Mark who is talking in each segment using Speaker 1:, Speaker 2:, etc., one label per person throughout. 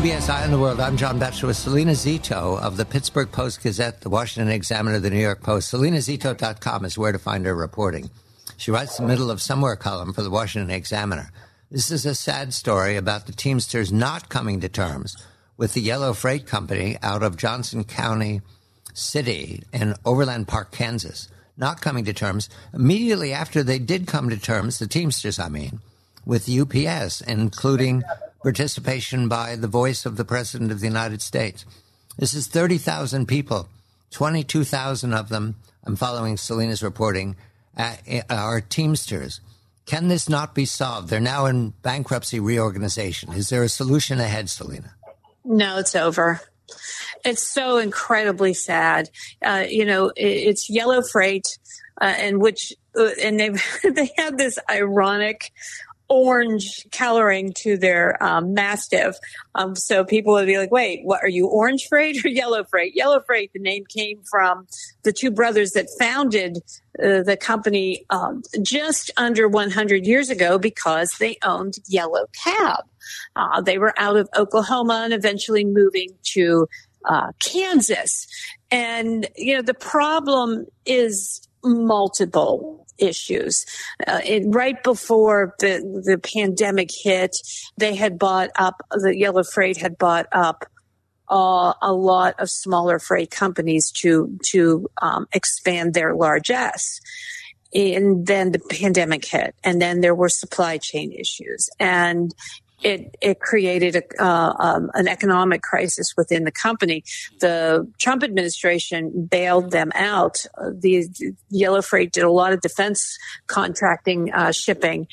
Speaker 1: CBS Eye on the World. I'm John Batchelor with Selena Zito of the Pittsburgh Post-Gazette, the Washington Examiner, the New York Post. SelenaZito.com is where to find her reporting. She writes the Middle of Somewhere column for the Washington Examiner. This is a sad story about the Teamsters not coming to terms with the Yellow Freight Company out of Johnson County City in Overland Park, Kansas. Not coming to terms. Immediately after they did come to terms, the Teamsters, with UPS, including participation by the voice of the President of the United States. This is 30,000 people. 22,000 of them, I'm following Selena's reporting, are Teamsters. Can this not be solved? They're now in bankruptcy reorganization. Is there a solution ahead, Selena?
Speaker 2: No, it's over. It's so incredibly sad. It's Yellow Freight, and they have this ironic orange coloring to their Mastiff. So people would be like, wait, what are you, Orange Freight or Yellow Freight? Yellow Freight, the name came from the two brothers that founded the company just under 100 years ago because they owned Yellow Cab. They were out of Oklahoma and eventually moving to Kansas. And, the problem is multiple issues. Right before the pandemic hit, the Yellow Freight had bought up a lot of smaller freight companies to expand their largesse. And then the pandemic hit, and then there were supply chain issues, and it created an economic crisis within the company. The Trump administration bailed them out. The Yellow Freight did a lot of defense contracting, shipping,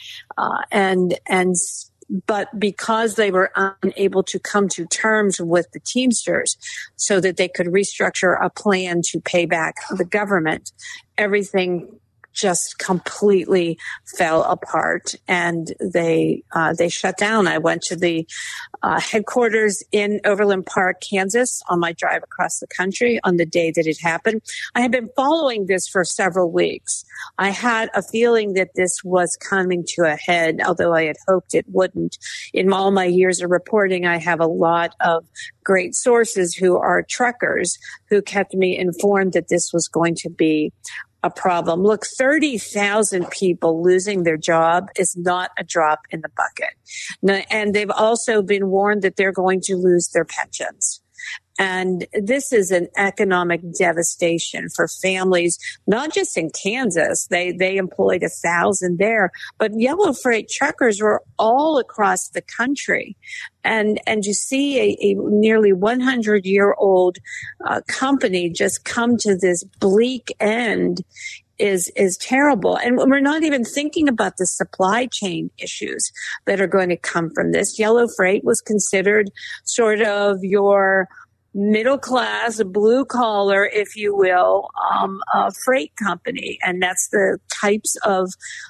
Speaker 2: but because they were unable to come to terms with the Teamsters so that they could restructure a plan to pay back the government, everything just completely fell apart, and they shut down. I went to the headquarters in Overland Park, Kansas, on my drive across the country on the day that it happened. I had been following this for several weeks. I had a feeling that this was coming to a head, although I had hoped it wouldn't. In all my years of reporting, I have a lot of great sources who are truckers who kept me informed that this was going to be a problem. Look, 30,000 people losing their job is not a drop in the bucket. And they've also been warned that they're going to lose their pensions. And this is an economic devastation for families, not just in Kansas. They employed 1,000 there, but Yellow Freight truckers were all across the country. And you see a nearly 100-year-old company just come to this bleak end is terrible. And we're not even thinking about the supply chain issues that are going to come from this. Yellow Freight was considered sort of your middle class, blue collar, if you will, freight company. And that's the types of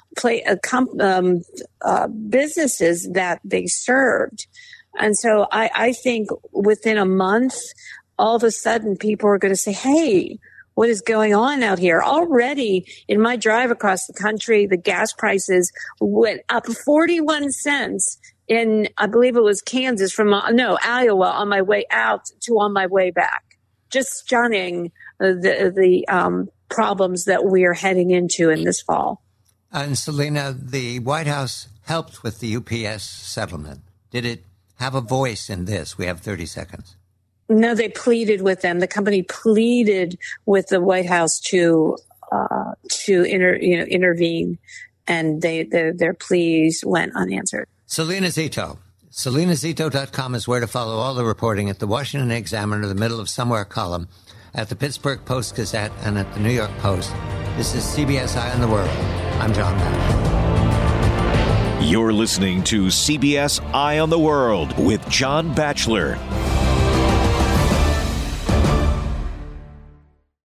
Speaker 2: businesses that they served. And so I think within a month, all of a sudden people are going to say, hey, what is going on out here? Already in my drive across the country, the gas prices went up 41 cents in, I believe it was Kansas Iowa on my way out to on my way back. Just stunning the problems that we are heading into in this fall.
Speaker 1: And Selena, the White House helped with the UPS settlement. Did it have a voice in this? We have 30 seconds.
Speaker 2: No, they pleaded with them. The company pleaded with the White House to intervene, and their pleas went unanswered.
Speaker 1: Selena Zito. SelenaZito.com is where to follow all the reporting at the Washington Examiner, the Middle of Somewhere column, at the Pittsburgh Post-Gazette, and at the New York Post. This is CBS Eye on the World. I'm John Batchelor.
Speaker 3: You're listening to CBS Eye on the World with John Batchelor.